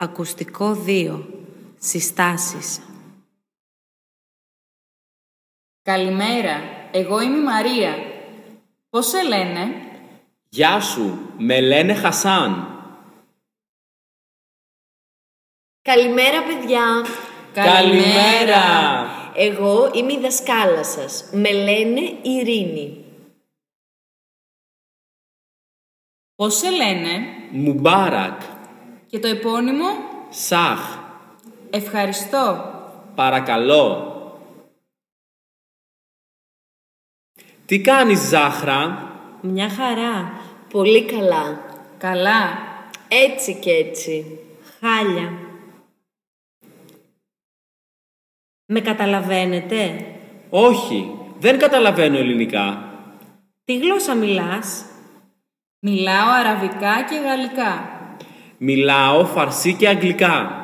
Ακουστικό 2. Συστάσεις. Καλημέρα, εγώ είμαι η Μαρία. Πώς σε λένε? Γεια σου, με λένε Χασάν. Καλημέρα, παιδιά. Καλημέρα. Εγώ είμαι η δασκάλα σας. Με λένε Ειρήνη. Πώς σε λένε? Μουμπάρακ. Και το επώνυμο? Σαχ. Ευχαριστώ. Παρακαλώ. Τι κάνεις, Ζάχρα? Μια χαρά. Πολύ καλά. Καλά. Έτσι κι έτσι. Χάλια. Με καταλαβαίνετε? Όχι, δεν καταλαβαίνω ελληνικά. Τι γλώσσα μιλάς? Μιλάω αραβικά και γαλλικά. Μιλάω φαρσί και αγγλικά.